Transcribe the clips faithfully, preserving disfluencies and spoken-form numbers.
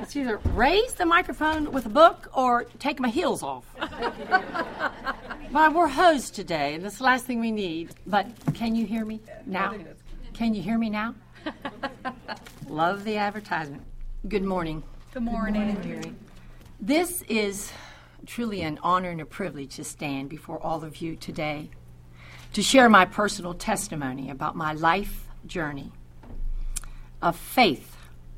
It's either raise the microphone with a book or take my heels off. But we're hosed today, and that's the last thing we need. But can you hear me now? Can you hear me now? Love the advertisement. Good morning. Good morning. Good morning, Mary. This is truly an honor and a privilege to stand before all of you today to share my personal testimony about my life journey of faith.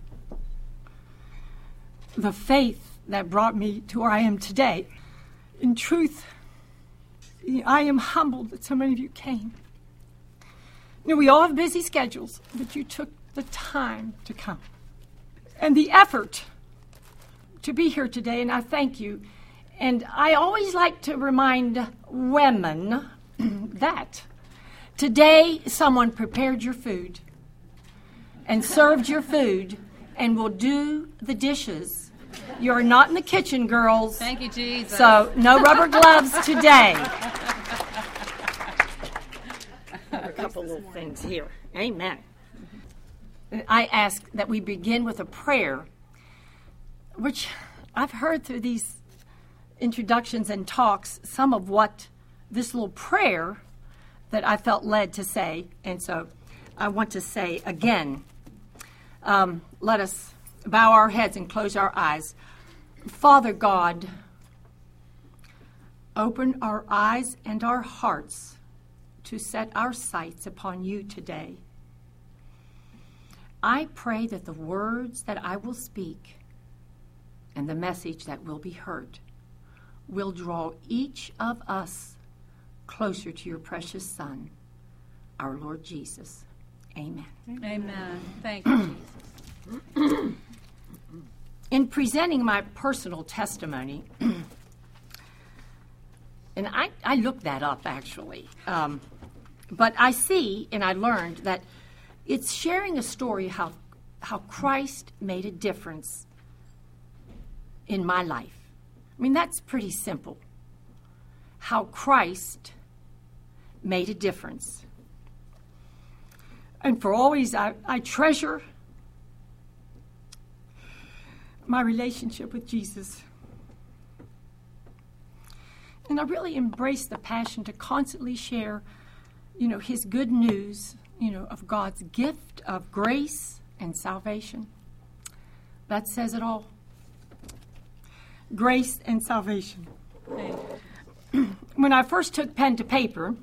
The faith that brought me to where I am today. In truth, I am humbled that so many of you came. You know, we all have busy schedules, but you took the time to come. And the effort to be here today, and I thank you. And I always like to remind women that today someone prepared your food and served your food and will do the dishes. You're not in the kitchen, girls. Thank you, Jesus. So no rubber gloves today. A couple little things here. Amen. I ask that we begin with a prayer, which I've heard through these introductions and talks, some of what this little prayer that I felt led to say. And so I want to say again, um, let us bow our heads and close our eyes. Father God, open our eyes and our hearts to set our sights upon you today. I pray that the words that I will speak and the message that will be heard will draw each of us closer to your precious Son, our Lord Jesus. Amen. Amen. Thank you, Jesus. In presenting my personal testimony, and I, I looked that up actually, um, but I see and I learned that it's sharing a story how how Christ made a difference in my life. I mean, that's pretty simple. How Christ made a difference. And for always, I, I treasure my relationship with Jesus. And I really embrace the passion to constantly share, you know, his good news, you know, of God's gift of grace and salvation. That says it all. Grace and salvation. When I first took pen to paper,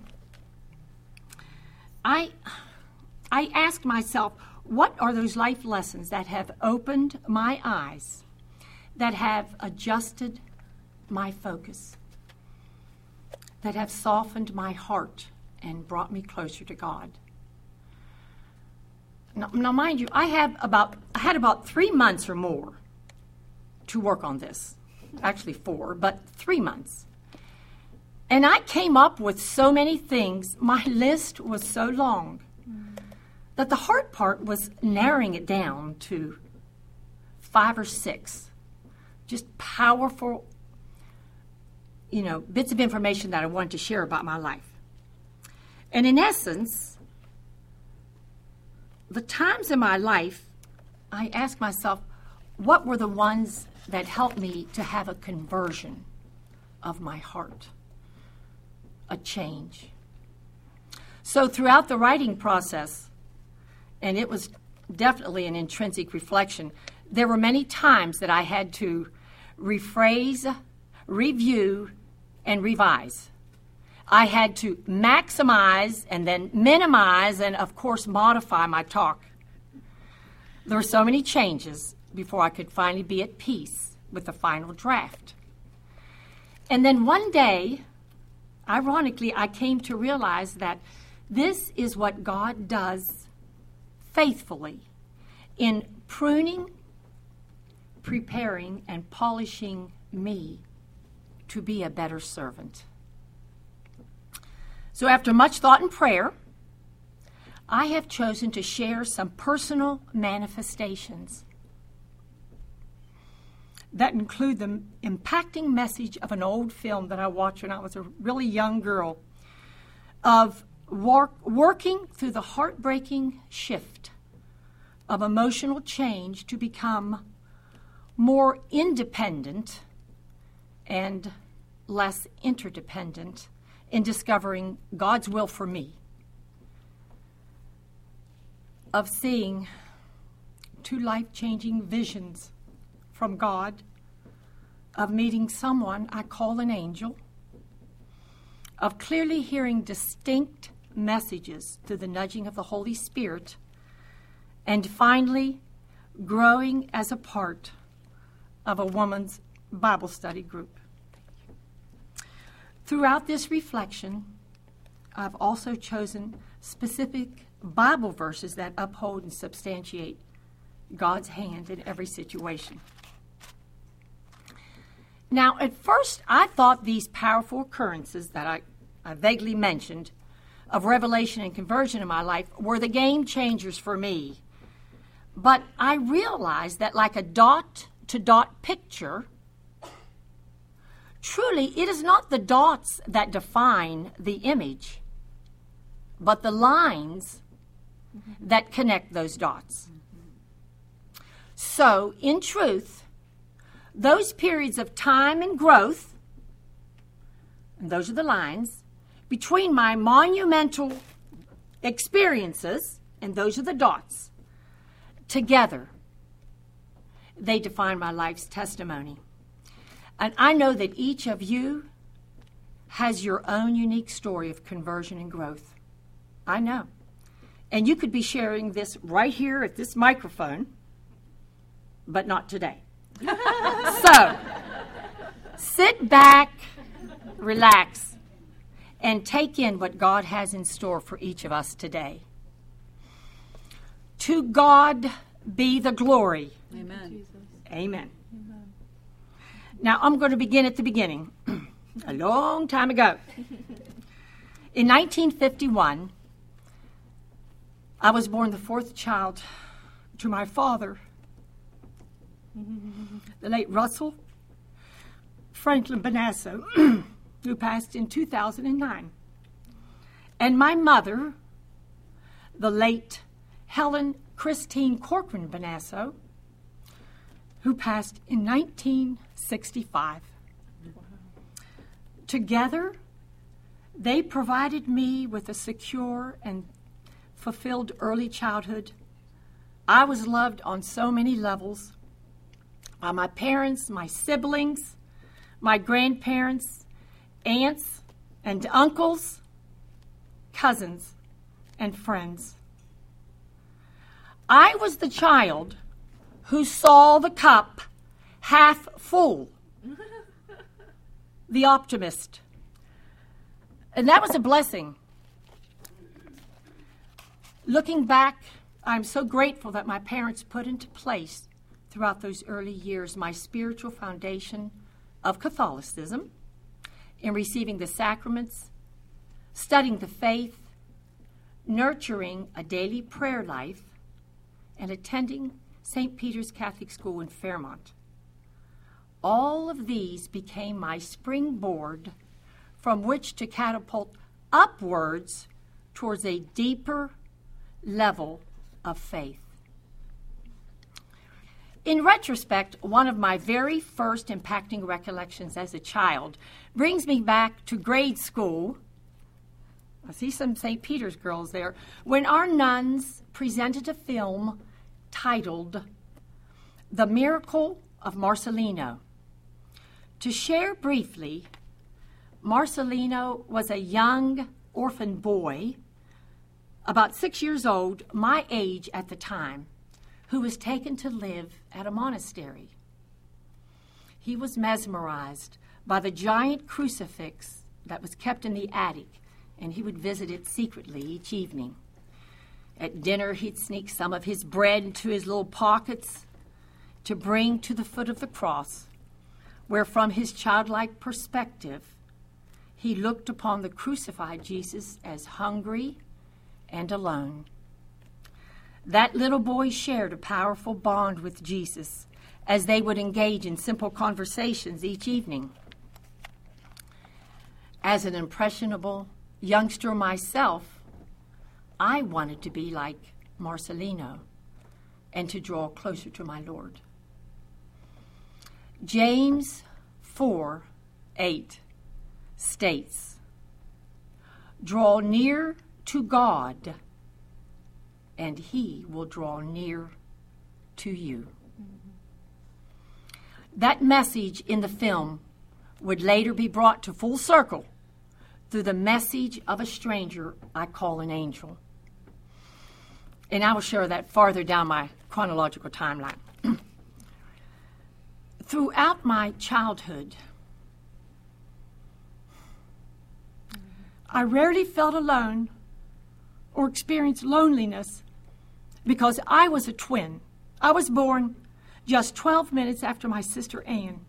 I I asked myself, what are those life lessons that have opened my eyes, that have adjusted my focus, that have softened my heart and brought me closer to God? Now, now mind you, I have about I had about three months or more to work on this. Actually four, but three months. And I came up with so many things. My list was so long that the hard part was narrowing it down to five or six. Just powerful, you know, bits of information that I wanted to share about my life. And in essence, the times in my life, I asked myself, what were the ones that helped me to have a conversion of my heart, a change? So throughout the writing process, and it was definitely an intrinsic reflection, there were many times that I had to rephrase, review, and revise. I had to maximize and then minimize and, of course, modify my talk. There were so many changes before I could finally be at peace with the final draft. And then one day, ironically, I came to realize that this is what God does faithfully in pruning, preparing, and polishing me to be a better servant. So after much thought and prayer, I have chosen to share some personal manifestations that include the impacting message of an old film that I watched when I was a really young girl, of work, working through the heartbreaking shift of emotional change to become more independent and less interdependent in discovering God's will for me, of seeing two life-changing visions from God, of meeting someone I call an angel, of clearly hearing distinct messages through the nudging of the Holy Spirit, and finally growing as a part of a woman's Bible study group. Throughout this reflection, I've also chosen specific Bible verses that uphold and substantiate God's hand in every situation. Now, at first, I thought these powerful occurrences that I, I vaguely mentioned of revelation and conversion in my life were the game changers for me. But I realized that like a dot-to-dot picture, truly it is not the dots that define the image, but the lines that connect those dots. So, in truth, those periods of time and growth, and those are the lines, between my monumental experiences, and those are the dots, together, they define my life's testimony. And I know that each of you has your own unique story of conversion and growth. I know. And you could be sharing this right here at this microphone, but not today. So, sit back, relax, and take in what God has in store for each of us today. To God be the glory. Amen. Amen. Amen. Now, I'm going to begin at the beginning, a long time ago. In nineteen fifty-one, I was born the fourth child to my father, the late Russell Franklin Bonasso, who passed in two thousand nine, and my mother, the late Helen Christine Corcoran Bonasso, who passed in nineteen sixty-five. Wow. Together, they provided me with a secure and fulfilled early childhood. I was loved on so many levels by my parents, my siblings, my grandparents, aunts and uncles, cousins, and friends. I was the child who saw the cup half full, the optimist. And that was a blessing. Looking back, I'm so grateful that my parents put into place throughout those early years my spiritual foundation of Catholicism in receiving the sacraments, studying the faith, nurturing a daily prayer life, and attending Saint Peter's Catholic School in Fairmont. All of these became my springboard from which to catapult upwards towards a deeper level of faith. In retrospect, one of my very first impacting recollections as a child brings me back to grade school. I see some Saint Peter's girls there. When our nuns presented a film titled The Miracle of Marcelino. To share briefly, Marcelino was a young orphan boy, about six years old, my age at the time, who was taken to live at a monastery. He was mesmerized by the giant crucifix that was kept in the attic, and he would visit it secretly each evening. At dinner, he'd sneak some of his bread into his little pockets to bring to the foot of the cross, where from his childlike perspective, he looked upon the crucified Jesus as hungry and alone. That little boy shared a powerful bond with Jesus as they would engage in simple conversations each evening. As an impressionable youngster myself, I wanted to be like Marcelino and to draw closer to my Lord. James four eight states, "Draw near to God, and he will draw near to you." That message in the film would later be brought to full circle through the message of a stranger I call an angel. And I will share that farther down my chronological timeline. Throughout my childhood, I rarely felt alone or experienced loneliness because I was a twin. I was born just twelve minutes after my sister Anne.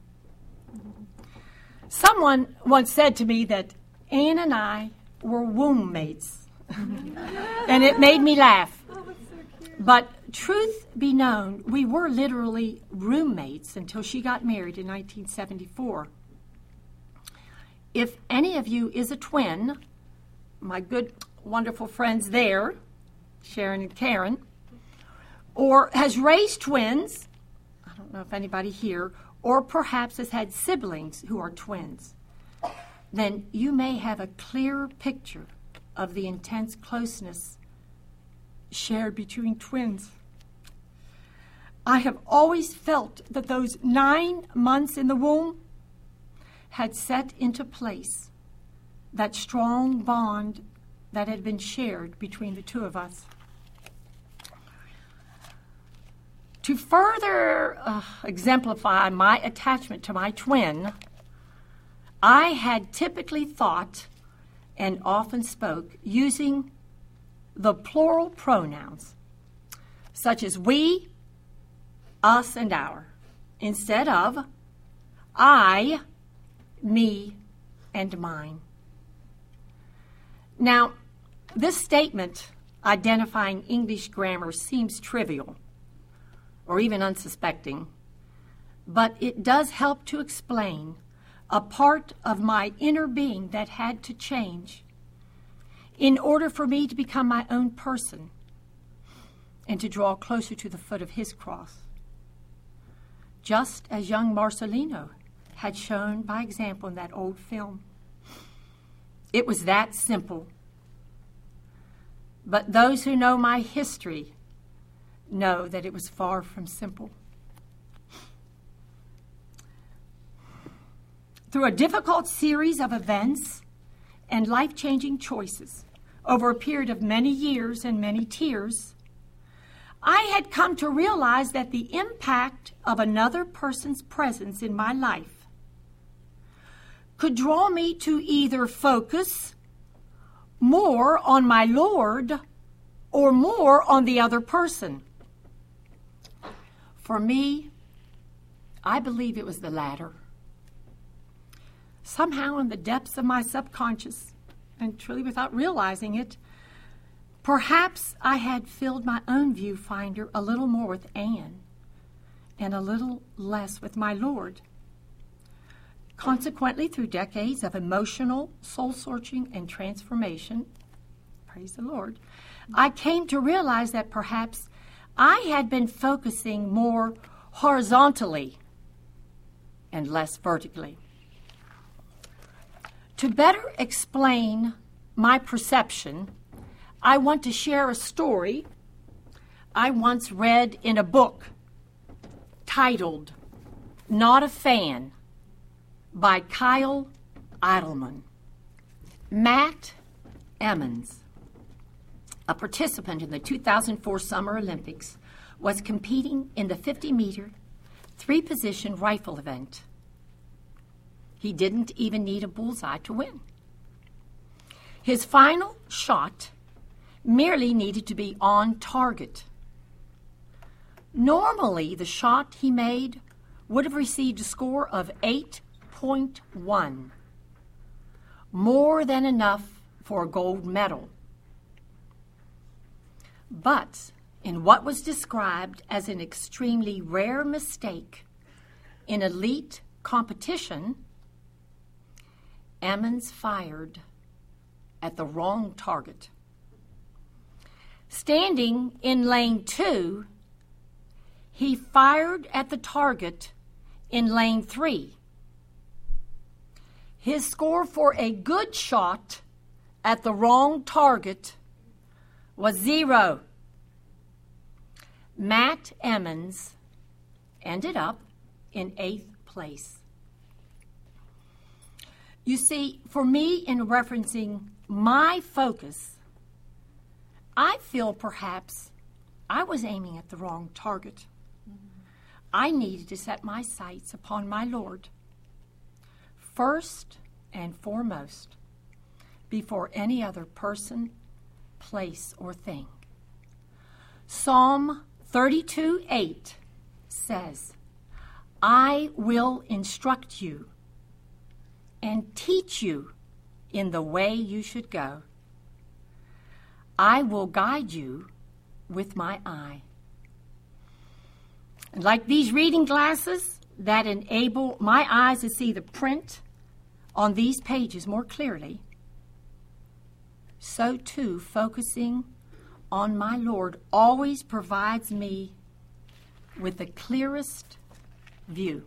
Someone once said to me that Anne and I were womb mates, and it made me laugh. But truth be known, we were literally roommates until she got married in nineteen seventy-four. If any of you is a twin, my good, wonderful friends there, Sharon and Karen, or has raised twins, I don't know if anybody here, or perhaps has had siblings who are twins, then you may have a clearer picture of the intense closeness shared between twins. I have always felt that those nine months in the womb had set into place that strong bond that had been shared between the two of us. To further uh, exemplify my attachment to my twin, I had typically thought and often spoke using the plural pronouns, such as we, us, and our, instead of I, me, and mine. Now, this statement identifying English grammar seems trivial or even unsuspecting, but it does help to explain a part of my inner being that had to change in order for me to become my own person and to draw closer to the foot of his cross, just as young Marcelino had shown by example in that old film. It was that simple. But those who know my history know that it was far from simple. Through a difficult series of events and life-changing choices over a period of many years and many tears, I had come to realize that the impact of another person's presence in my life could draw me to either focus more on my Lord or more on the other person. For me, I believe it was the latter. Somehow in the depths of my subconscious, and truly without realizing it, perhaps I had filled my own viewfinder a little more with Anne and a little less with my Lord. Consequently, through decades of emotional soul-searching and transformation, praise the Lord, I came to realize that perhaps I had been focusing more horizontally and less vertically. To better explain my perception, I want to share a story I once read in a book titled Not a Fan by Kyle Idleman. Matt Emmons, a participant in the two thousand four Summer Olympics, was competing in the fifty-meter three-position rifle event. He didn't even need a bullseye to win. His final shot merely needed to be on target. Normally, the shot he made would have received a score of eight point one, more than enough for a gold medal. But in what was described as an extremely rare mistake in elite competition, Emmons fired at the wrong target. Standing in lane two, he fired at the target in lane three. His score for a good shot at the wrong target was zero. Matt Emmons ended up in eighth place. You see, for me, in referencing my focus, I feel perhaps I was aiming at the wrong target. I needed to set my sights upon my Lord, first and foremost, before any other person, place, or thing. Psalm thirty-two eight says, I will instruct you and teach you in the way you should go. I will guide you with my eye. And like these reading glasses that enable my eyes to see the print on these pages more clearly, so too focusing on my Lord always provides me with the clearest view.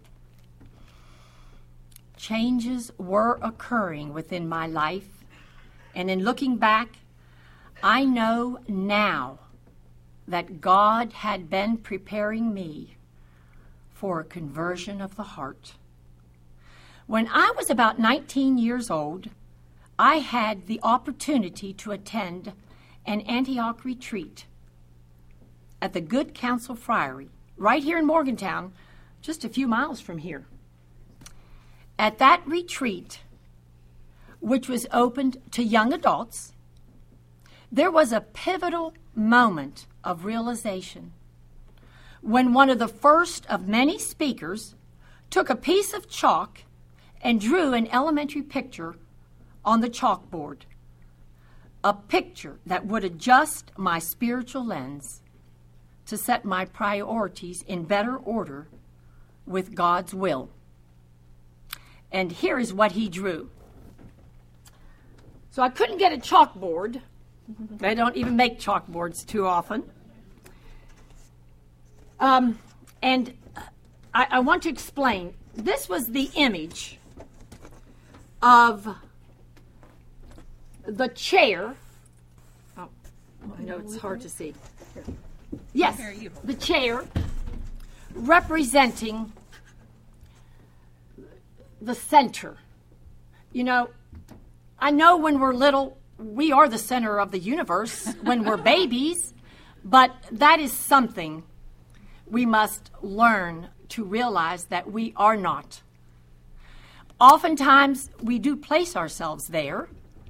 Changes were occurring within my life, and in looking back, I know now that God had been preparing me for a conversion of the heart. When I was about nineteen years old, I had the opportunity to attend an Antioch retreat at the Good Counsel Friary, right here in Morgantown, just a few miles from here. At that retreat, which was opened to young adults, there was a pivotal moment of realization when one of the first of many speakers took a piece of chalk and drew an elementary picture on the chalkboard, a picture that would adjust my spiritual lens to set my priorities in better order with God's will. And here is what he drew. So I couldn't get a chalkboard. They don't even make chalkboards too often. Um, and I, I want to explain. This was the image of the chair. Oh, I know it's hard to see. Yes, the chair representing the center. You know, I know when we're little, we are the center of the universe when we're babies, but that is something we must learn to realize that we are not. Oftentimes, we do place ourselves there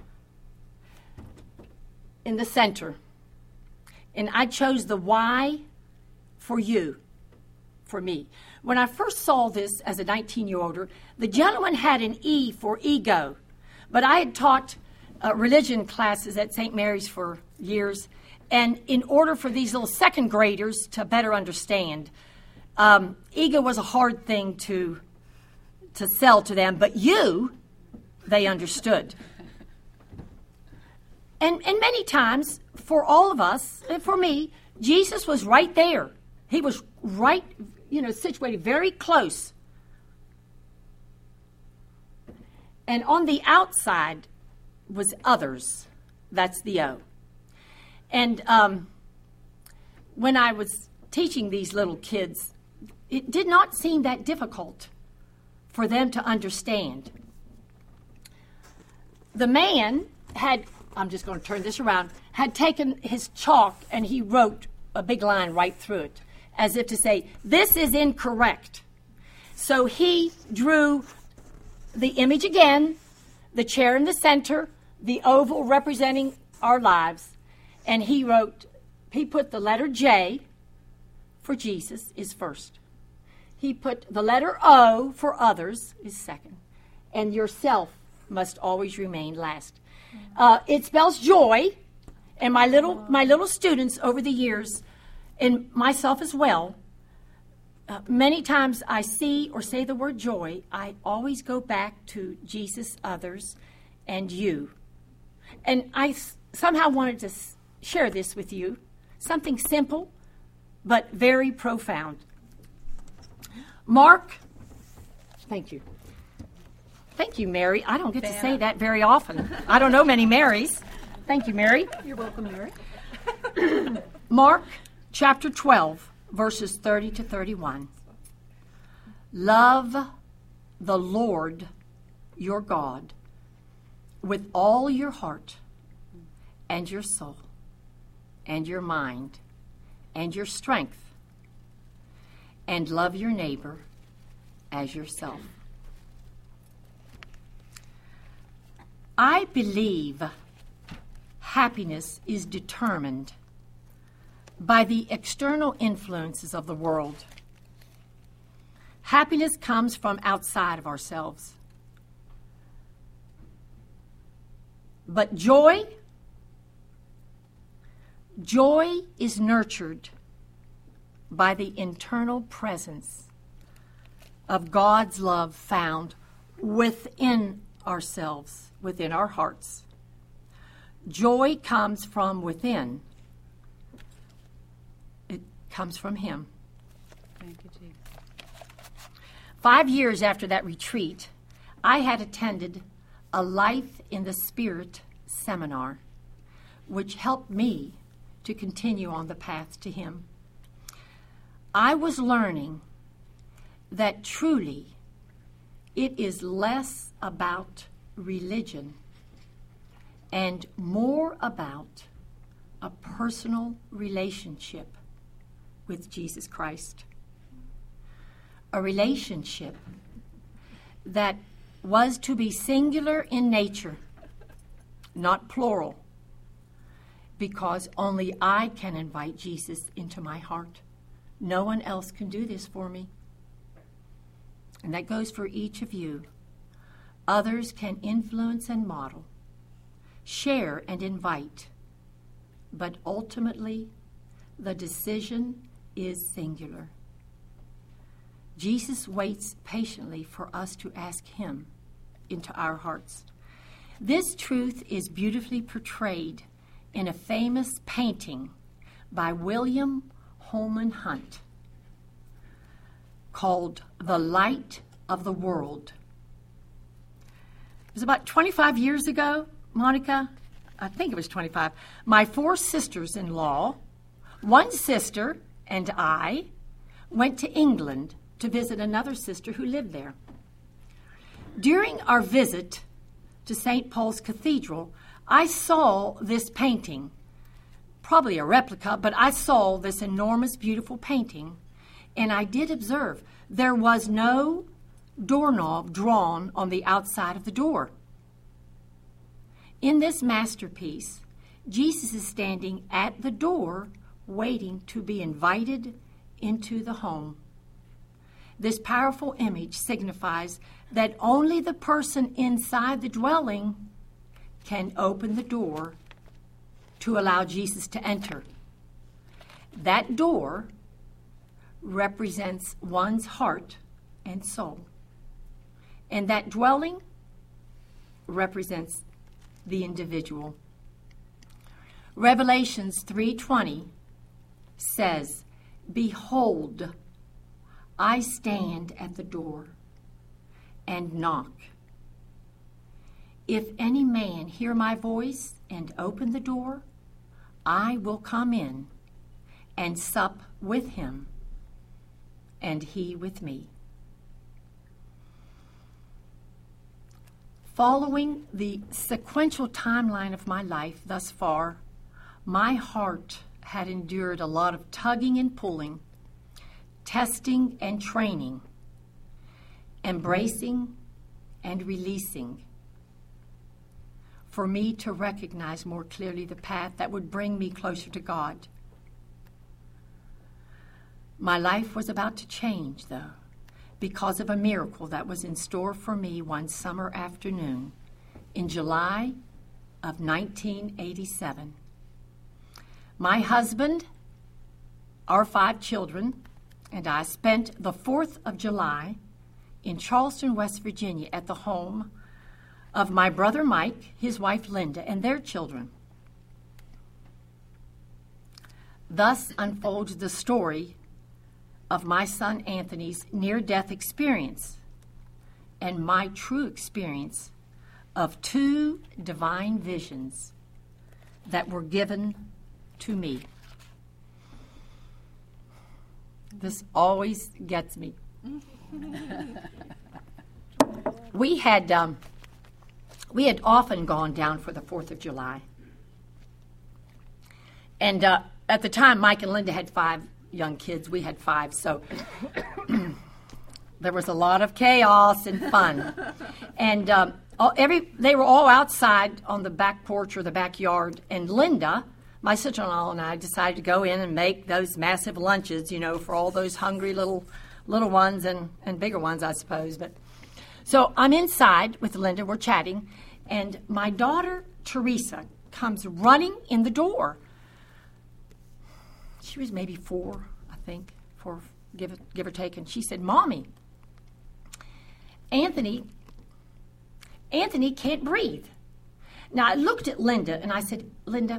in the center. And I chose the Y for you, for me. When I first saw this as a nineteen-year-old, the gentleman had an E for ego. But I had taught uh, religion classes at Saint Mary's for years. And in order for these little second graders to better understand, um, ego was a hard thing to, to sell to them. But you, they understood. And, and many times, for all of us, and for me, Jesus was right there. He was right, you know, situated very close. And on the outside was others. That's the O. And um, when I was teaching these little kids, it did not seem that difficult for them to understand. The man had, I'm just going to turn this around, had taken his chalk and he wrote a big line right through it, as if to say, this is incorrect. So he drew the image again, the chair in the center, the oval representing our lives, and he wrote, he put the letter J for Jesus is first. He put the letter O for others is second, and yourself must always remain last. Uh, it spells joy, and my little my little students over the years, and myself as well, uh, many times I see or say the word joy, I always go back to Jesus, others, and you. And I s- somehow wanted to s- share this with you, something simple but very profound. Mark Thank you. Thank you, Mary. I don't get to say that very often. I don't know many Marys. Thank you, Mary. You're welcome, Mary. Mark chapter twelve, verses thirty to thirty-one. Love the Lord your God with all your heart and your soul and your mind and your strength, and love your neighbor as yourself. I believe happiness is determined by the external influences of the world. Happiness comes from outside of ourselves. But joy, joy is nurtured by the internal presence of God's love found within ourselves, within our hearts. Joy comes from within. It comes from Him. Thank you, Jesus. Five years after that retreat, I had attended a Life in the Spirit seminar, which helped me to continue on the path to Him. I was learning that truly it is less about religion and more about a personal relationship with Jesus Christ. A relationship that was to be singular in nature, not plural, because only I can invite Jesus into my heart. No one else can do this for me. And that goes for each of you. Others can influence and model, share and invite, but ultimately the decision is singular. Jesus waits patiently for us to ask Him into our hearts. This truth is beautifully portrayed in a famous painting by William Holman Hunt called The Light of the World. It was about twenty-five years ago, Monica, I think it was twenty-five, my four sisters-in-law, one sister and I, went to England to visit another sister who lived there. During our visit to Saint Paul's Cathedral, I saw this painting, probably a replica, but I saw this enormous, beautiful painting, and I did observe there was no doorknob drawn on the outside of the door. In this masterpiece, Jesus is standing at the door waiting to be invited into the home. This powerful image signifies that only the person inside the dwelling can open the door to allow Jesus to enter. That door represents one's heart and soul. And that dwelling represents the individual. Revelations three twenty says, "Behold, I stand at the door and knock. If any man hear my voice and open the door, I will come in and sup with him, and he with me." Following the sequential timeline of my life thus far, my heart had endured a lot of tugging and pulling, testing and training, embracing and releasing, for me to recognize more clearly the path that would bring me closer to God. My life was about to change, though, because of a miracle that was in store for me one summer afternoon in July of nineteen eighty-seven. My husband, our five children, and I spent the fourth of July in Charleston, West Virginia, at the home of my brother Mike, his wife Linda, and their children. Thus unfolds the story of my son Anthony's near-death experience, and my true experience of two divine visions that were given to me. This always gets me. We had um, we had often gone down for the fourth of July. And uh, at the time, Mike and Linda had five young kids. We had five, so there was a lot of chaos and fun. And um, all, every they were all outside on the back porch or the backyard, and Linda, my sister-in-law, and I decided to go in and make those massive lunches, you know, for all those hungry little little ones and, and bigger ones, I suppose. But so I'm inside with Linda. We're chatting, and my daughter, Teresa, comes running in the door. She was maybe four, I think, four, give, give or take. And she said, Mommy, Anthony, Anthony can't breathe. Now, I looked at Linda, and I said, Linda,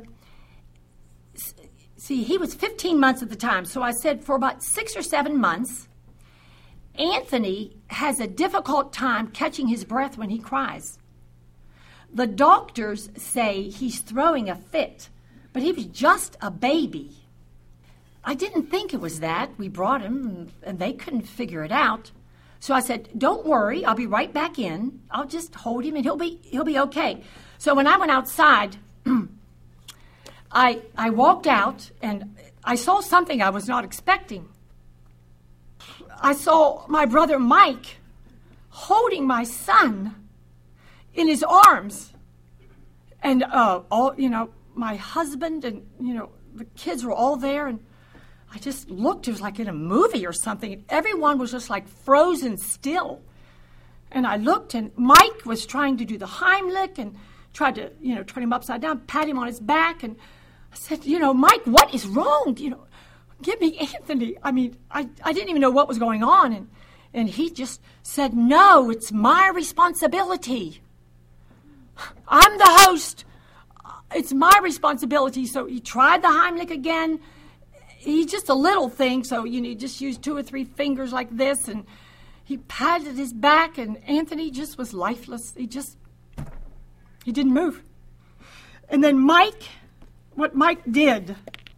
see, he was fifteen months at the time. So I said, for about six or seven months, Anthony has a difficult time catching his breath when he cries. The doctors say he's throwing a fit, but he was just a baby. I didn't think it was that. We brought him, and they couldn't figure it out. So I said, don't worry, I'll be right back in. I'll just hold him, and he'll be he'll be okay. So when I went outside, I I walked out, and I saw something I was not expecting. I saw my brother Mike holding my son in his arms. And, uh, all you know, my husband and, you know, the kids were all there, and I just looked. It was like in a movie or something. And everyone was just like frozen still. And I looked, and Mike was trying to do the Heimlich and tried to, you know, turn him upside down, pat him on his back. And I said, you know, Mike, what is wrong? You know, give me Anthony. I mean, I, I didn't even know what was going on. And, and he just said, no, it's my responsibility. I'm the host. It's my responsibility. So he tried the Heimlich again. He's just a little thing, so you know, you just use two or three fingers like this, and he patted his back, and Anthony just was lifeless. He just, he didn't move. And then Mike, what Mike did,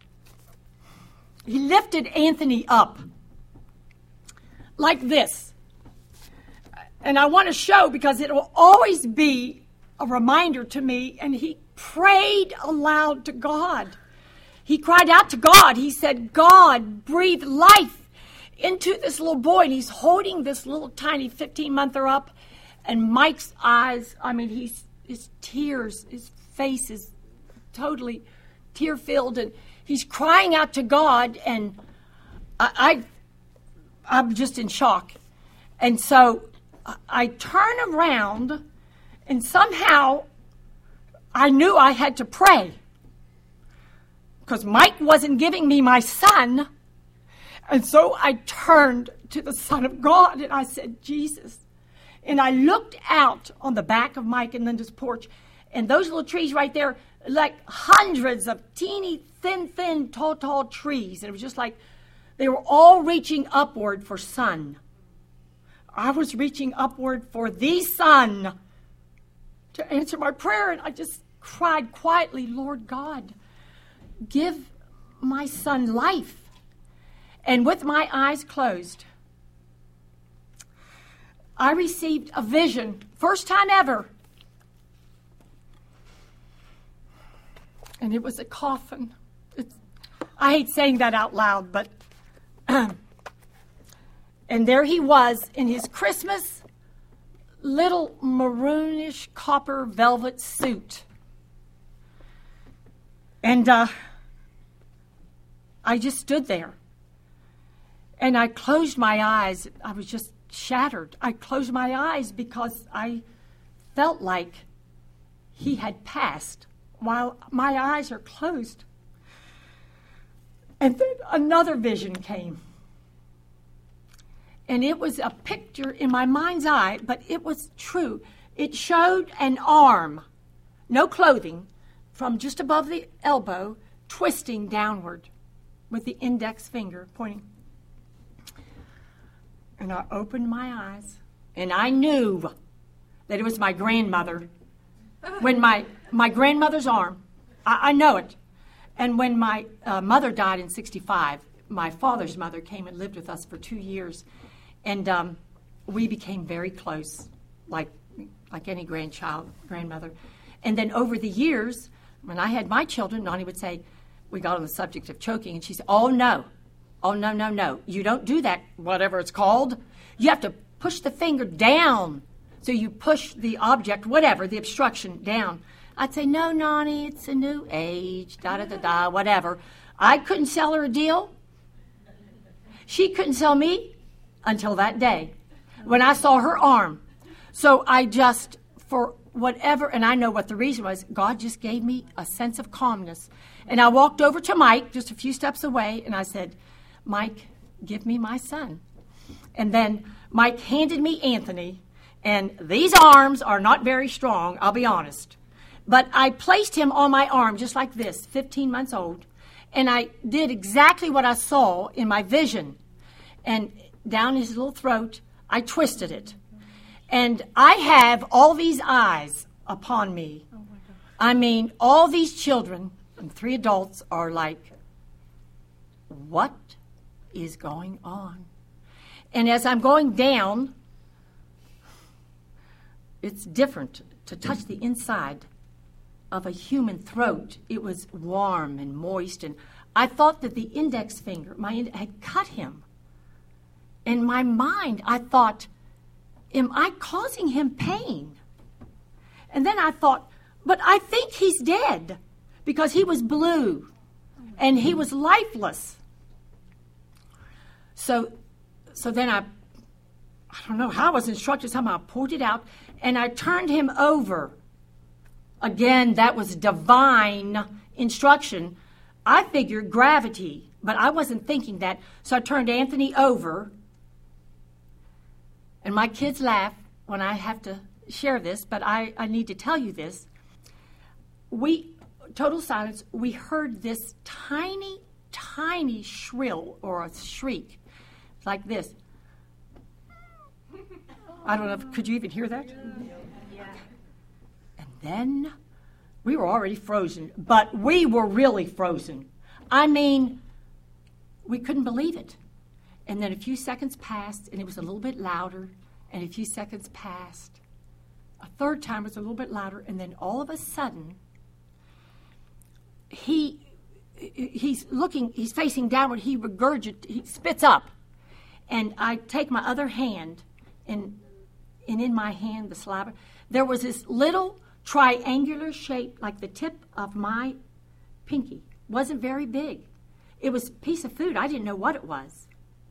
he lifted Anthony up like this. And I want to show, because it will always be a reminder to me, and he prayed aloud to God. He cried out to God. He said, God, breathe life into this little boy. And he's holding this little tiny fifteen-monther up. And Mike's eyes, I mean, he's, his tears, his face is totally tear-filled. And he's crying out to God. And I, I, I'm just in shock. And so I, I turn around, and somehow I knew I had to pray. Because Mike wasn't giving me my son. And so I turned to the Son of God, and I said, Jesus. And I looked out on the back of Mike and Linda's porch, and those little trees right there, like hundreds of teeny, thin, thin, tall, tall trees. And it was just like they were all reaching upward for sun. I was reaching upward for the Son to answer my prayer, and I just cried quietly, Lord God, give my son life. And with my eyes closed, I received a vision, first time ever. And it was a coffin. It's, I hate saying that out loud, but and there he was in his Christmas little maroonish copper velvet suit. And uh, I just stood there. And I closed my eyes. I was just shattered. I closed my eyes because I felt like he had passed while my eyes are closed. And then another vision came. And it was a picture in my mind's eye, but it was true. It showed an arm, no clothing, from just above the elbow, twisting downward with the index finger pointing. And I opened my eyes, and I knew that it was my grandmother. When my, my grandmother's arm, I, I know it. And when my uh, mother died in sixty-five, my father's mother came and lived with us for two years. And um, we became very close, like like any grandchild, grandmother. And then over the years, when I had my children, Nani would say, we got on the subject of choking, and she said, oh, no. Oh, no, no, no. You don't do that, whatever it's called. You have to push the finger down. So you push the object, whatever, the obstruction down. I'd say, no, Nani, it's a new age, da-da-da-da, whatever. I couldn't sell her a deal. She couldn't sell me until that day when I saw her arm. So I just, for whatever, and I know what the reason was, God just gave me a sense of calmness. And I walked over to Mike, just a few steps away, and I said, Mike, give me my son. And then Mike handed me Anthony, and these arms are not very strong, I'll be honest. But I placed him on my arm just like this, fifteen months old, and I did exactly what I saw in my vision. And down his little throat, I twisted it. And I have all these eyes upon me. Oh my God. I mean, all these children and three adults are like, what is going on? And as I'm going down, it's different to touch the inside of a human throat. It was warm and moist, and I thought that the index finger, my ind- had cut him. In my mind, I thought, am I causing him pain? And then I thought, but I think he's dead because he was blue and he was lifeless. So, so then I, I don't know how I was instructed, somehow I pulled it out and I turned him over. Again, that was divine instruction. I figured gravity, but I wasn't thinking that. So I turned Anthony over. And my kids laugh when I have to share this, but I, I need to tell you this. We, total silence, we heard this tiny, tiny shrill or a shriek like this. I don't know, if, could you even hear that? Yeah. And then we were already frozen, but we were really frozen. I mean, we couldn't believe it. And then a few seconds passed, and it was a little bit louder, and a few seconds passed. A third time it was a little bit louder, and then all of a sudden, he he's looking, he's facing downward, he regurgitates, he spits up. And I take my other hand, and, and in my hand, the saliva, there was this little triangular shape, like the tip of my pinky. Wasn't very big. It was a piece of food. I didn't know what it was.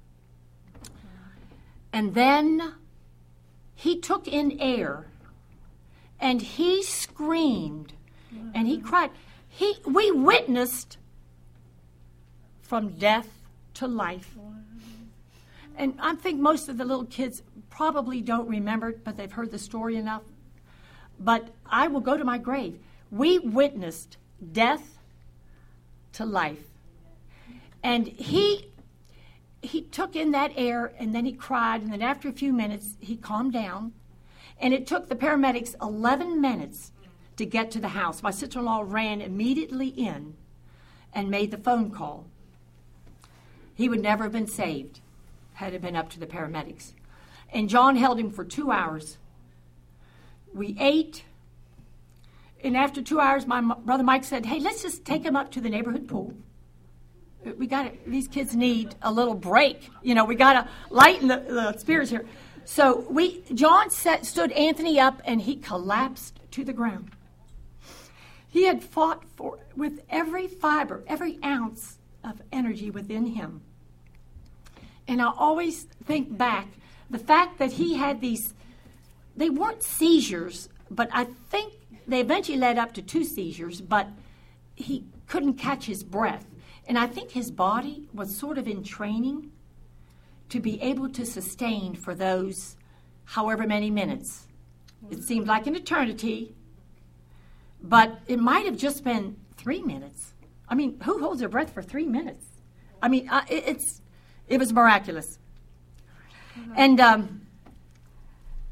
And then he took in air, and he screamed, and he cried. He, we witnessed from death to life. And I think most of the little kids probably don't remember it, but they've heard the story enough. But I will go to my grave. We witnessed death to life. And he he took in that air, and then he cried, and then after a few minutes, he calmed down. And it took the paramedics eleven minutes to get to the house. My sister-in-law ran immediately in and made the phone call. He would never have been saved had it been up to the paramedics. And John held him for two hours. We ate, and after two hours, my m- brother Mike said, hey, let's just take him up to the neighborhood pool. We got to, these kids need a little break. You know, we got to lighten the, the spirits here. So we, John set, stood Anthony up, and he collapsed to the ground. He had fought for, with every fiber, every ounce of energy within him. And I always think back, the fact that he had these, they weren't seizures, but I think they eventually led up to two seizures, but he couldn't catch his breath. And I think his body was sort of in training to be able to sustain for those however many minutes. It seemed like an eternity, but it might have just been three minutes. I mean, who holds their breath for three minutes? I mean, uh, it, it's it was miraculous. Mm-hmm. And um,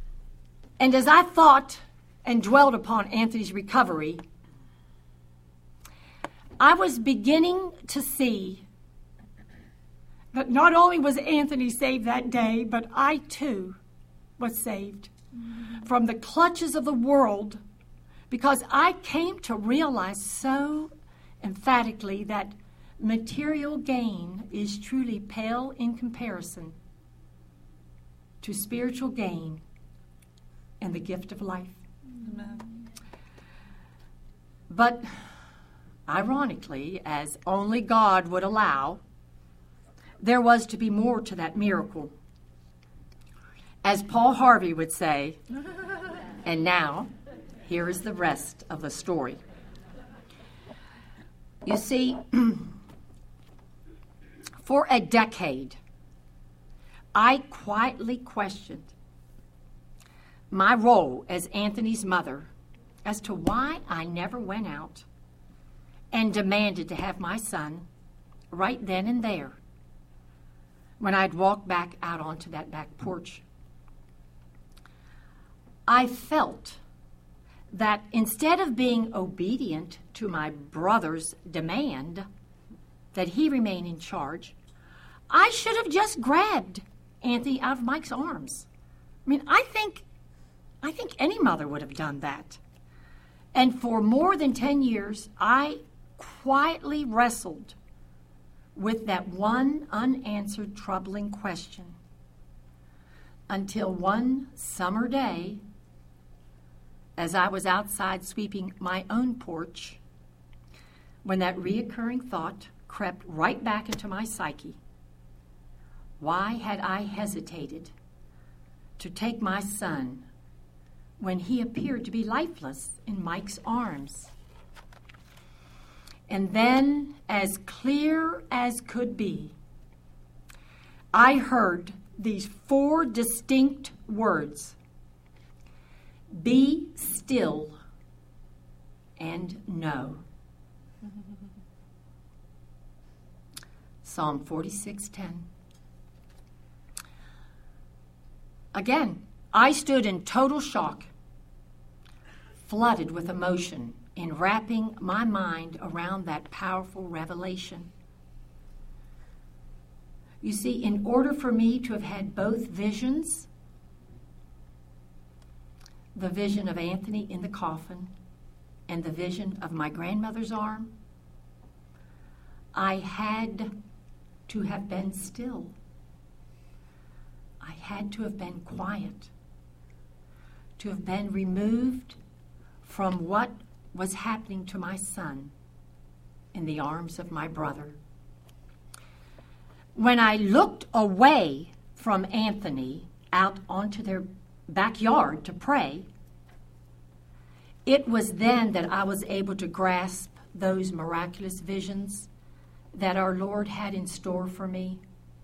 And as I thought and dwelled upon Anthony's recovery, I was beginning to see that not only was Anthony saved that day, but I too was saved mm-hmm. from the clutches of the world, because I came to realize so emphatically that material gain is truly pale in comparison to spiritual gain and the gift of life. Amen. But ironically, as only God would allow, there was to be more to that miracle. As Paul Harvey would say, and now, here is the rest of the story. You see, for a decade, I quietly questioned my role as Anthony's mother as to why I never went out and demanded to have my son right then and there when I'd walk back out onto that back porch. I felt that instead of being obedient to my brother's demand that he remain in charge, I should have just grabbed Anthony out of Mike's arms. I mean, I think, I think any mother would have done that. And for more than ten years, I quietly wrestled with that one unanswered, troubling question until one summer day, as I was outside sweeping my own porch, when that reoccurring thought crept right back into my psyche. Why had I hesitated to take my son when he appeared to be lifeless in Mike's arms? And then, as clear as could be, I heard these four distinct words: be still and know. Psalm forty-six ten. Again, I stood in total shock, flooded with emotion in wrapping my mind around that powerful revelation. You see, in order for me to have had both visions, the vision of Anthony in the coffin and the vision of my grandmother's arm, I had to have been still. I had to have been quiet, to have been removed from what was happening to my son in the arms of my brother. When I looked away from Anthony out onto their backyard to pray, it was then that I was able to grasp those miraculous visions that our Lord had in store for me.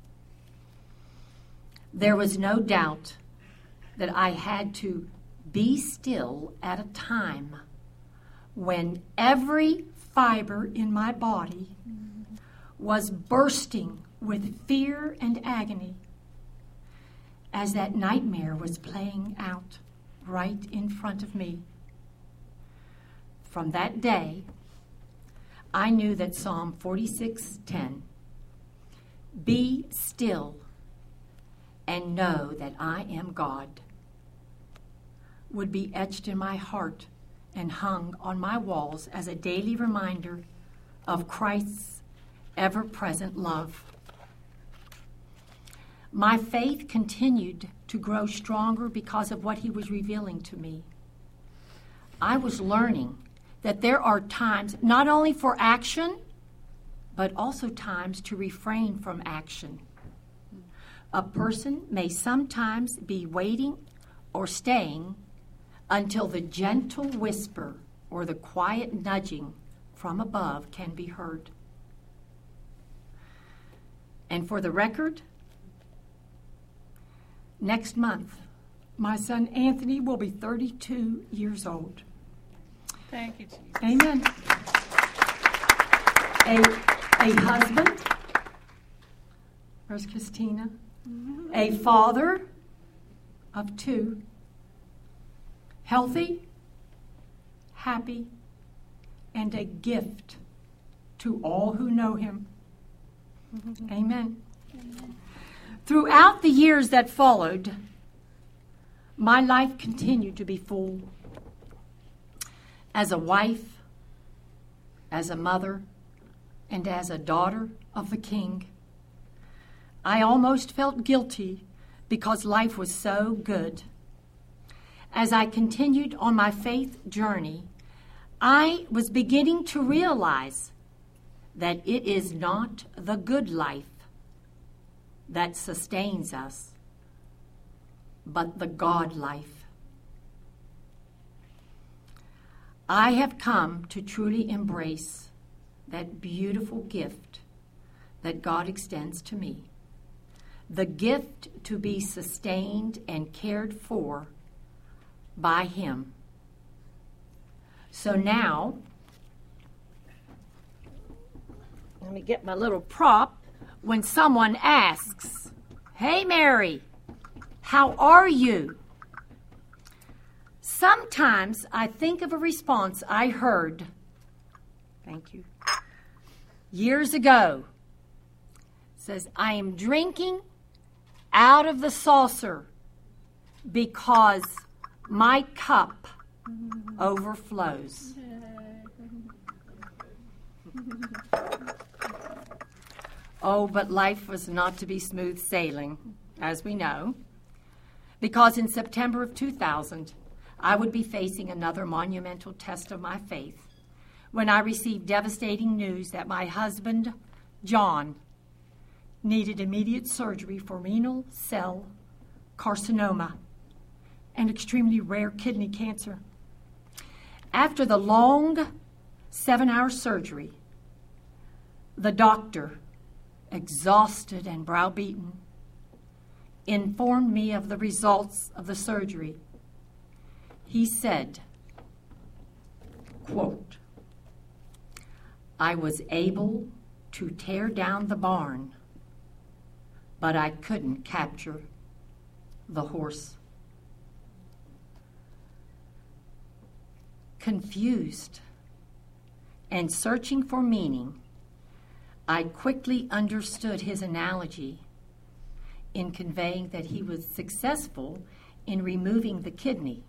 There was no doubt that I had to be still at a time when every fiber in my body was bursting with fear and agony as that nightmare was playing out right in front of me. From that day, I knew that Psalm forty-six ten, be still and know that I am God, would be etched in my heart and hung on my walls as a daily reminder of Christ's ever-present love. My faith continued to grow stronger because of what he was revealing to me. I was learning that there are times not only for action, but also times to refrain from action. A person may sometimes be waiting or staying until the gentle whisper or the quiet nudging from above can be heard. And for the record, next month, my son Anthony will be thirty-two years old. Thank you, Jesus. Amen. A, a husband. Where's Christina? Mm-hmm. A father of two. healthy, happy, and a gift to all who know him. Amen. Amen. Throughout the years that followed, my life continued to be full. As a wife, as a mother, and as a daughter of the King, I almost felt guilty because life was so good. As I continued on my faith journey, I was beginning to realize that it is not the good life that sustains us, but the God life. I have come to truly embrace that beautiful gift that God extends to me, the gift to be sustained and cared for by him. So now, let me get my little prop. When someone asks, "Hey, Mary, how are you?" Sometimes I think of a response I heard, thank you, years ago. It says, "I am drinking out of the saucer because my cup overflows." Oh, but life was not to be smooth sailing, as we know, because in September of two thousand, I would be facing another monumental test of my faith when I received devastating news that my husband, John, needed immediate surgery for renal cell carcinoma, an extremely rare kidney cancer. After the long seven-hour surgery, the doctor, exhausted and browbeaten, informed me of the results of the surgery. He said, quote, "I was able to tear down the barn, but I couldn't capture the horse." Confused and searching for meaning, I quickly understood his analogy in conveying that he was successful in removing the kidney,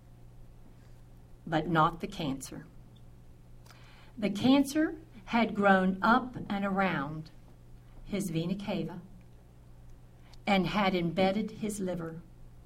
but not the cancer. The cancer had grown up and around his vena cava and had embedded his liver.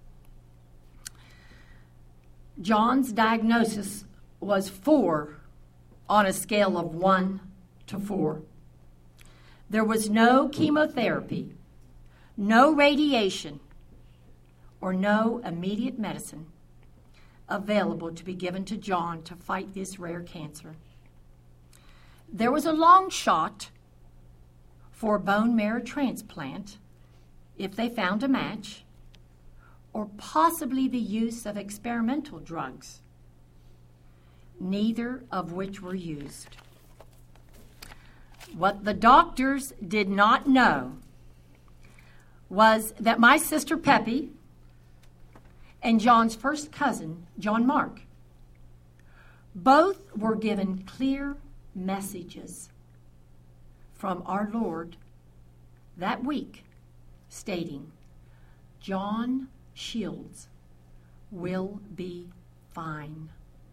John's diagnosis was four on a scale of one to four. There was no chemotherapy, no radiation, or no immediate medicine available to be given to John to fight this rare cancer. There was a long shot for bone marrow transplant if they found a match, or possibly the use of experimental drugs, neither of which were used. What the doctors did not know was that my sister Peppy and John's first cousin, John Mark, both were given clear messages from our Lord that week stating, "John Shields will be fine."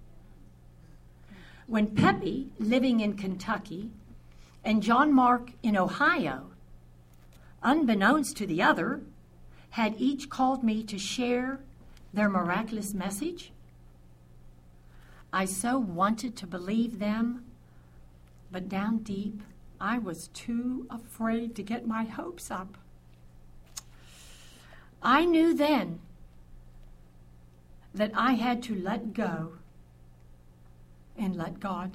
When Peppy, living in Kentucky, and John Mark in Ohio, unbeknownst to the other, had each called me to share their miraculous message, I so wanted to believe them, but down deep, I was too afraid to get my hopes up. I knew then that I had to let go and let God.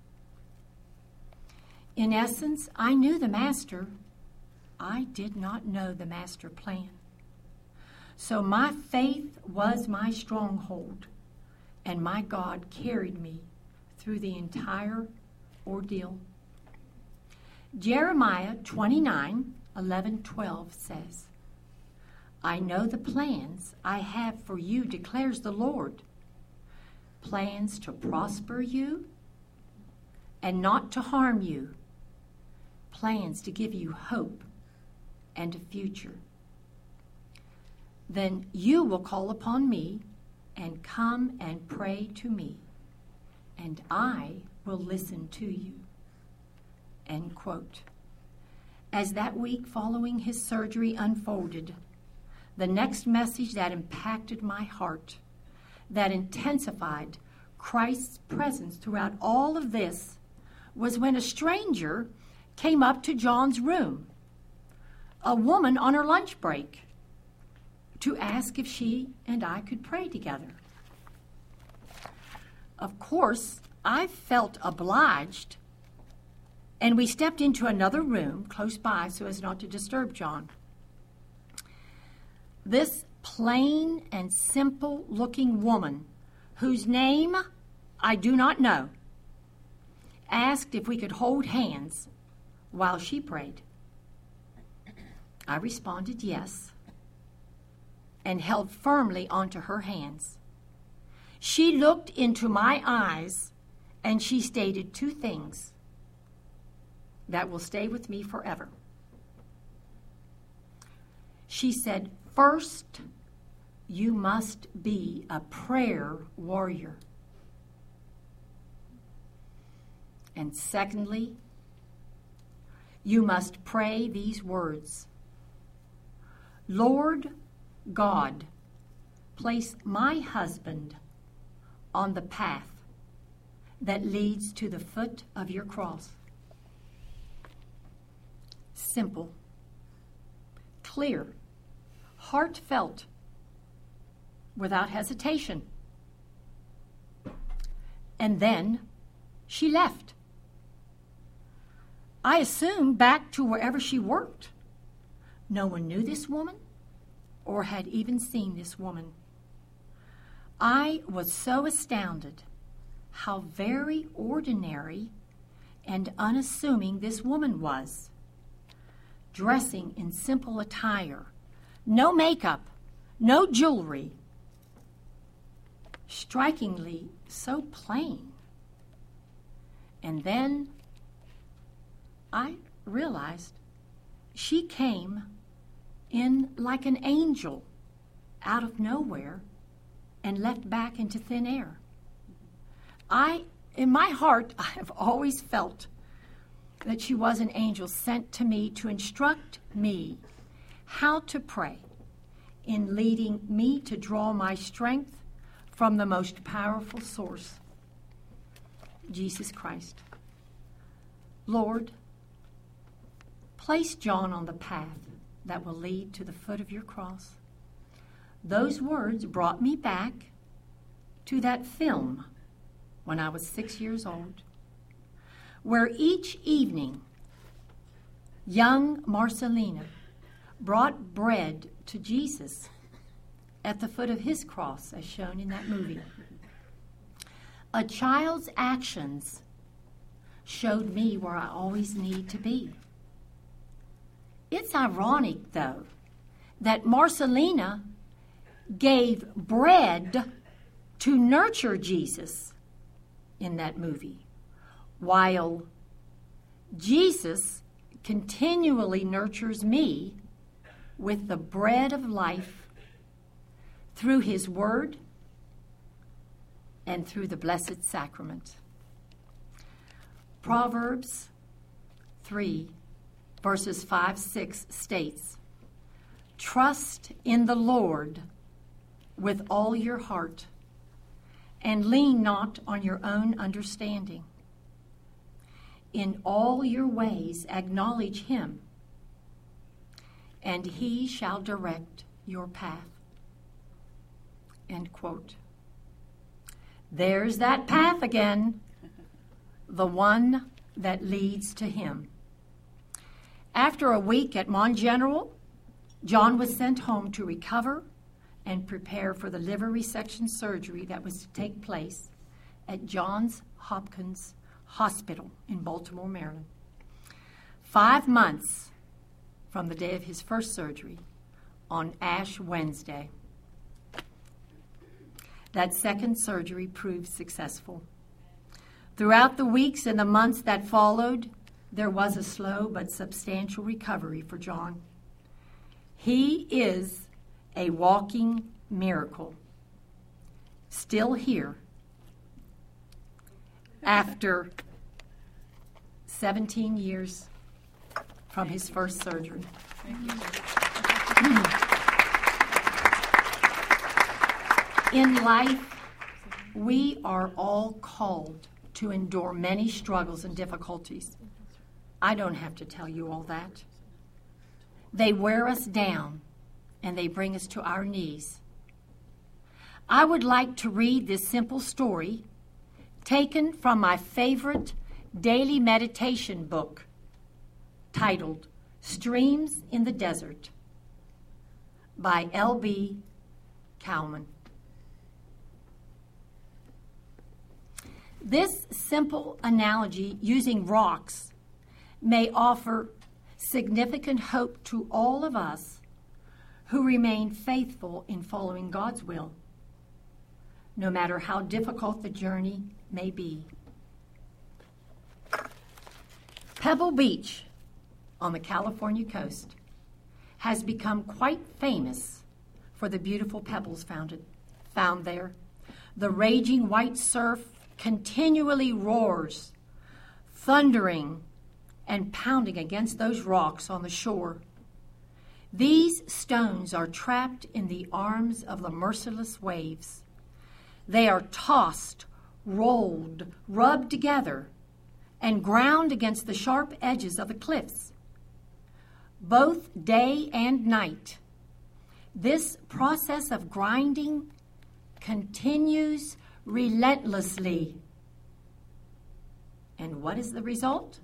In essence, I knew the master. I did not know the master plan. So my faith was my stronghold, and my God carried me through the entire ordeal. Jeremiah twenty-nine, eleven, twelve says, "I know the plans I have for you, declares the Lord. plans to prosper you and not to harm you, plans to give you hope and a future. Then you will call upon me and come and pray to me, and I will listen to you." End quote. As that week following his surgery unfolded, the next message that impacted my heart, that intensified Christ's presence throughout all of this, was when a stranger came up to John's room, a woman on her lunch break, to ask if she and I could pray together. Of course, I felt obliged, and we stepped into another room close by so as not to disturb John. This plain and simple-looking woman, whose name I do not know, asked if we could hold hands while she prayed. I responded yes, and held firmly onto her hands. She looked into my eyes, and she stated two things that will stay with me forever. She said, "First, you must be a prayer warrior. And secondly, you must pray these words: Lord God, place my husband on the path that leads to the foot of your cross." Simple, clear, heartfelt, without hesitation. And then she left. I assumed back to wherever she worked. No one knew this woman or had even seen this woman. I was so astounded how very ordinary and unassuming this woman was, dressing in simple attire, no makeup, no jewelry, strikingly so plain. And then I realized she came in like an angel out of nowhere and left back into thin air. I, in my heart, I have always felt that she was an angel sent to me to instruct me how to pray, in leading me to draw my strength from the most powerful source, Jesus Christ. Lord, place John on the path that will lead to the foot of your cross. Those words brought me back to that film when I was six years old, where each evening young Marcelina brought bread to Jesus at the foot of his cross, as shown in that movie. A child's actions showed me where I always need to be. It's ironic, though, that Marcelina gave bread to nurture Jesus in that movie, while Jesus continually nurtures me with the bread of life through his word and through the Blessed Sacrament. Proverbs three, verses five, six states, "Trust in the Lord with all your heart, and lean not on your own understanding. In all your ways acknowledge him, and he shall direct your path." End quote. There's that path again, the one that leads to him. After a week at Mont General, John was sent home to recover and prepare for the liver resection surgery that was to take place at Johns Hopkins Hospital in Baltimore, Maryland. Five months from the day of his first surgery on Ash Wednesday. That second surgery proved successful. Throughout the weeks and the months that followed, there was a slow but substantial recovery for John. He is a walking miracle, still here after seventeen years from his first surgery. In life, we are all called to endure many struggles and difficulties. I don't have to tell you all that. They wear us down and they bring us to our knees. I would like to read this simple story taken from my favorite daily meditation book titled Streams in the Desert by L B Cowman. This simple analogy using rocks may offer significant hope to all of us who remain faithful in following God's will, no matter how difficult the journey may be. Pebble Beach on the California coast has become quite famous for the beautiful pebbles found, it, found there. The raging white surf continually roars, thundering and pounding against those rocks on the shore. These stones are trapped in the arms of the merciless waves. They are tossed, rolled, rubbed together, and ground against the sharp edges of the cliffs. Both day and night, this process of grinding continues relentlessly. And what is the result?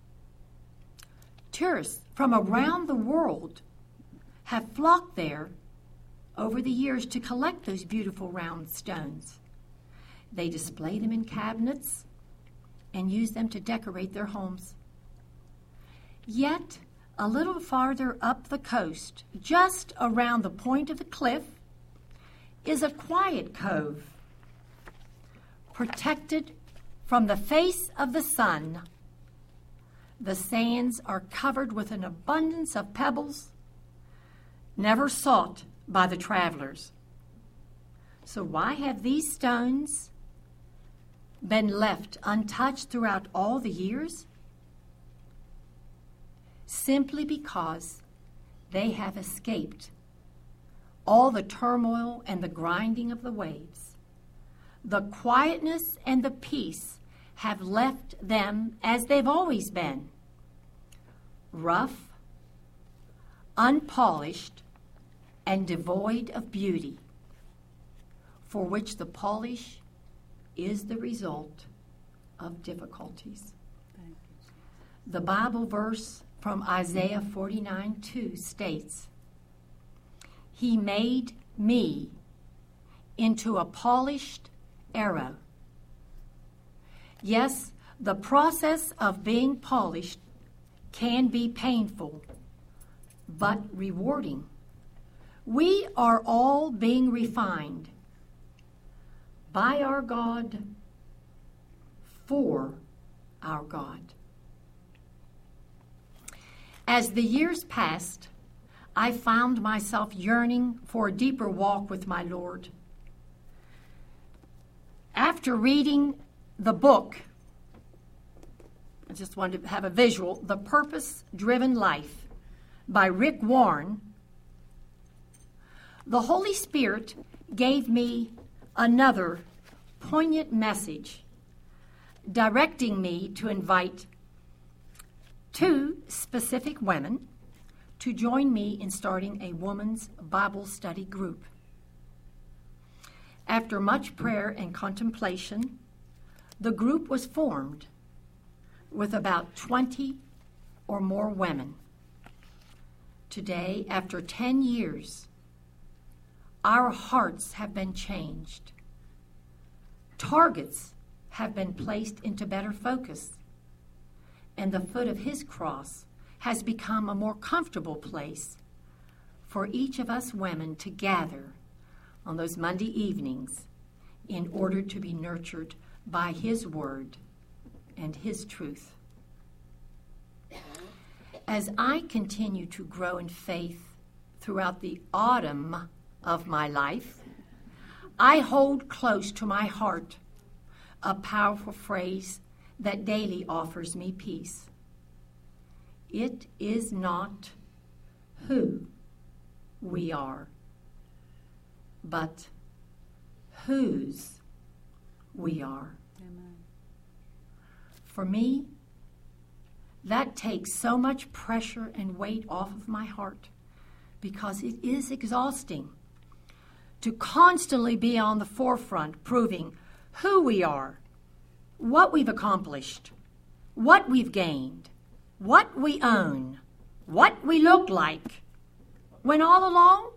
Tourists from around the world have flocked there over the years to collect those beautiful round stones. They display them in cabinets and use them to decorate their homes. Yet, a little farther up the coast, just around the point of the cliff, is a quiet cove, protected from the face of the sun. The sands are covered with an abundance of pebbles never sought by the travelers. So why have these stones been left untouched throughout all the years? Simply because they have escaped all the turmoil and the grinding of the waves. The quietness and the peace have left them as they've always been, rough, unpolished, and devoid of beauty, for which the polish is the result of difficulties. The Bible verse from Isaiah forty-nine two states, "He made me into a polished arrow." Yes, the process of being polished can be painful, but rewarding. We are all being refined by our God, for our God. As the years passed, I found myself yearning for a deeper walk with my Lord. After reading the book, I just wanted to have a visual, The Purpose-Driven Life by Rick Warren, the Holy Spirit gave me another poignant message, directing me to invite two specific women to join me in starting a women's Bible study group. After much prayer and contemplation, the group was formed with about twenty or more women. Today, after ten years, our hearts have been changed. Targets have been placed into better focus, and the foot of his cross has become a more comfortable place for each of us women to gather on those Monday evenings in order to be nurtured by His Word and His truth. As I continue to grow in faith throughout the autumn of my life, I hold close to my heart a powerful phrase that daily offers me peace. It is not who we are, but whose we are. Amen. For me, that takes so much pressure and weight off of my heart, because it is exhausting to constantly be on the forefront proving who we are, what we've accomplished, what we've gained, what we own, what we look like, when all along,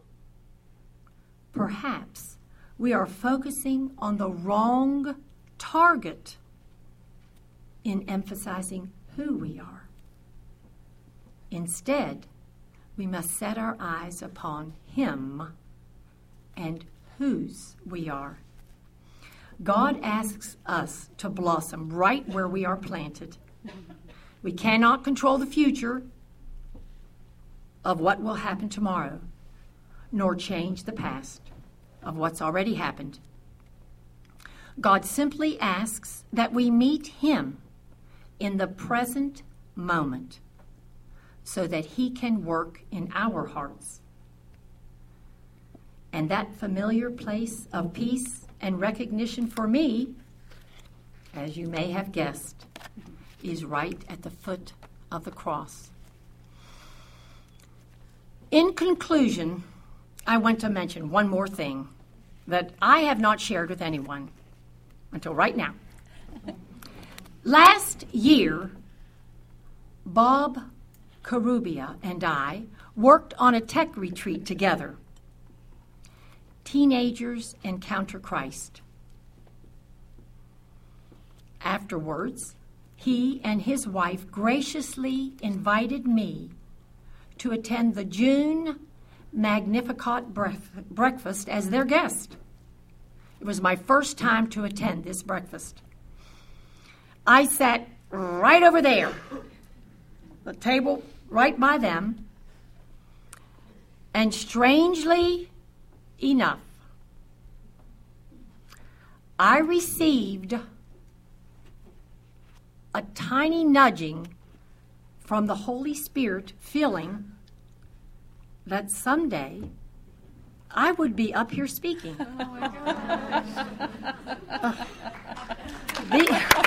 perhaps we are focusing on the wrong target in emphasizing who we are. Instead, we must set our eyes upon Him and whose we are. God asks us to blossom right where we are planted. We cannot control the future of what will happen tomorrow, nor change the past of what's already happened. God simply asks that we meet Him in the present moment so that He can work in our hearts. And that familiar place of peace and recognition for me, as you may have guessed, is right at the foot of the cross. In conclusion, I want to mention one more thing that I have not shared with anyone until right now. Last year, Bob Karubia and I worked on a tech retreat together. Teenagers Encounter Christ. Afterwards, he and his wife graciously invited me to attend the June Magnificat bref- breakfast as their guest. It was my first time to attend this breakfast. I sat right over there, the table right by them, and strangely enough, I received a tiny nudging from the Holy Spirit, feeling that someday I would be up here speaking. Oh my gosh. Uh, the,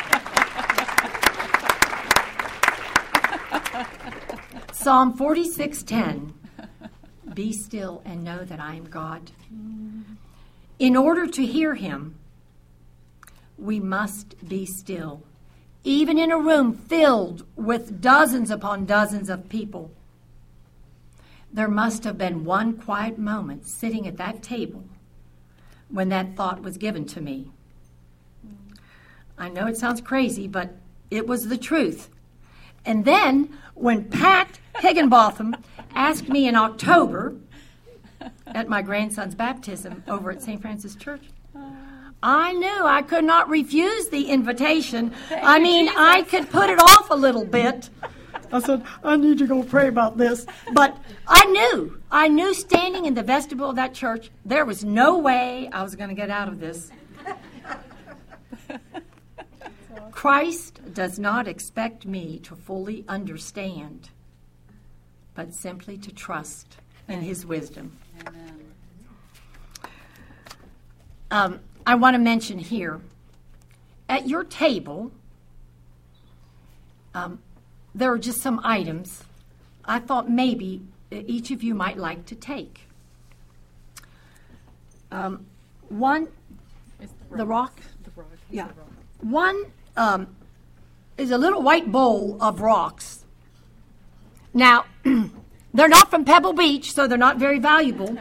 Psalm forty-six ten, be still and know that I am God. In order to hear Him, we must be still, even in a room filled with dozens upon dozens of people. There must have been one quiet moment sitting at that table when that thought was given to me. I know it sounds crazy, but it was the truth. And then when Pat Higginbotham asked me in October at my grandson's baptism over at Saint Francis Church, I knew I could not refuse the invitation. I mean, I could put it off a little bit. I said, I need to go pray about this. But I knew, I knew standing in the vestibule of that church, there was no way I was going to get out of this. Christ does not expect me to fully understand, but simply to trust in His wisdom. Amen. Um, I want to mention here, at your table, um, there are just some items I thought maybe each of you might like to take. Um, one, It's the rock. The rock. It's Yeah. the rock. One um, is a little white bowl of rocks. Now, they're not from Pebble Beach, so they're not very valuable.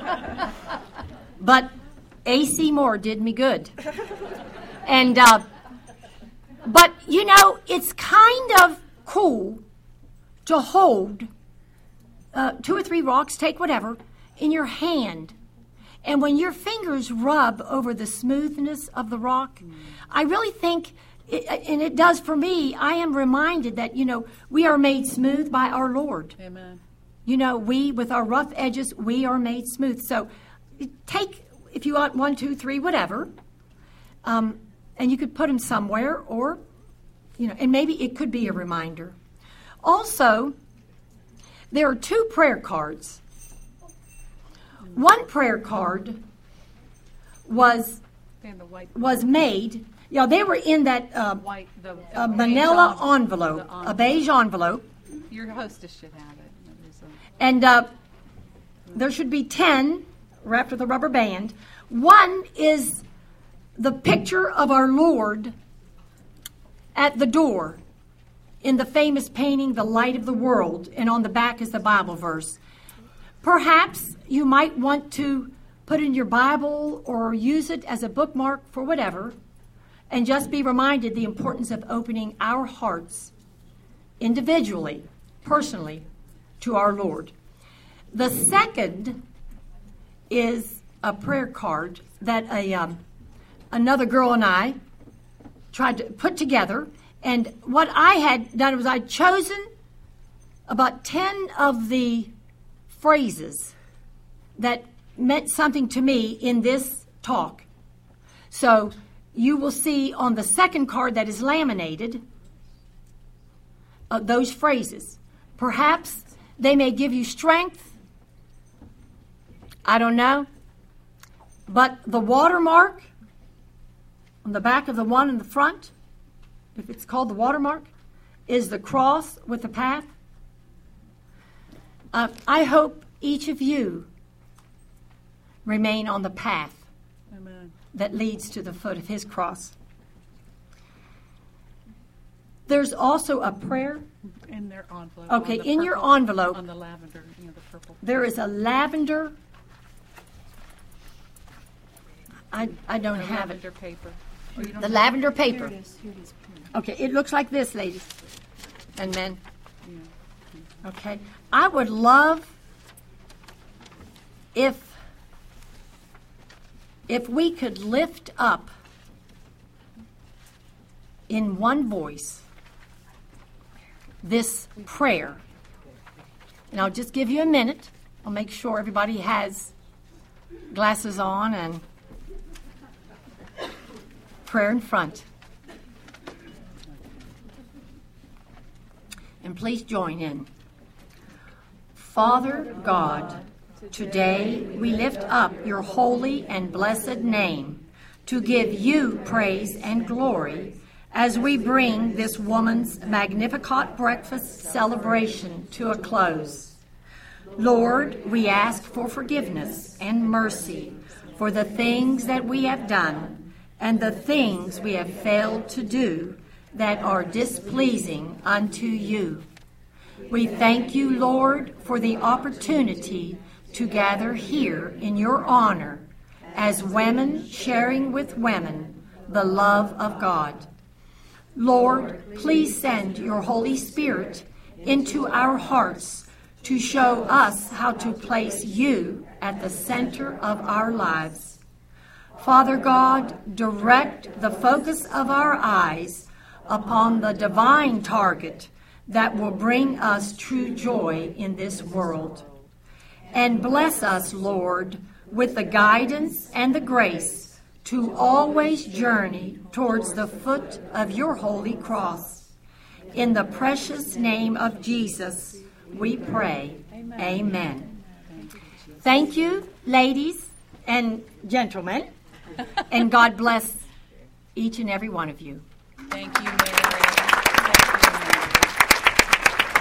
But A C Moore did me good. And, uh, but, you know, it's kind of cool to hold uh, two or three rocks, take whatever, in your hand. And when your fingers rub over the smoothness of the rock, mm. I really think, it, and it does for me, I am reminded that, you know, we are made smooth by our Lord. Amen. You know, we, with our rough edges, we are made smooth. So take, if you want one, two, three, whatever, um, and you could put them somewhere, or, you know, and maybe it could be a reminder. Also, there are two prayer cards. One prayer card was And the white, was made. Yeah, they were in that uh, white, the, a beige manila envelope, envelope, the envelope. a beige envelope, Your hostess should have it. There's a- and uh, there should be ten wrapped with a rubber band. One is the picture of our Lord at the door in the famous painting, The Light of the World, and on the back is the Bible verse. Perhaps you might want to put in your Bible or use it as a bookmark for whatever, and just be reminded the importance of opening our hearts individually, personally, to our Lord. The second is a prayer card that a um, another girl and I tried to put together. And what I had done was I'd chosen about ten of the phrases that meant something to me in this talk. So you will see on the second card that is laminated uh, those phrases. Perhaps they may give you strength. I don't know. But the watermark on the back of the one in the front, if it's called the watermark, is the cross with the path. Uh, I hope each of you remain on the path Amen. that leads to the foot of his cross. There's also a prayer. In their envelope. Okay, on the in your purple- envelope. On the lavender, you know, the purple. There is a lavender. I, I don't The have it. lavender paper. Oh, you don't The have- lavender paper. Here it is. Here it is. Okay, it looks like this, ladies and men. Yeah. Okay. I would love if if we could lift up in one voice this prayer. And I'll just give you a minute. I'll make sure everybody has glasses on and prayer in front. And please join in. Father God, today we lift up your holy and blessed name to give you praise and glory as we bring this woman's Magnificat breakfast celebration to a close. Lord, we ask for forgiveness and mercy for the things that we have done and the things we have failed to do that are displeasing unto you. We thank you, Lord, for the opportunity to gather here in your honor as women sharing with women the love of God. Lord, please send your Holy Spirit into our hearts to show us how to place you at the center of our lives. Father God, direct the focus of our eyes upon the divine target that will bring us true joy in this world. And bless us, Lord, with the guidance and the grace to always journey towards the foot of your holy cross. In the precious name of Jesus, we pray. Amen. Amen. Thank you, ladies and gentlemen, and God bless each and every one of you. Thank you.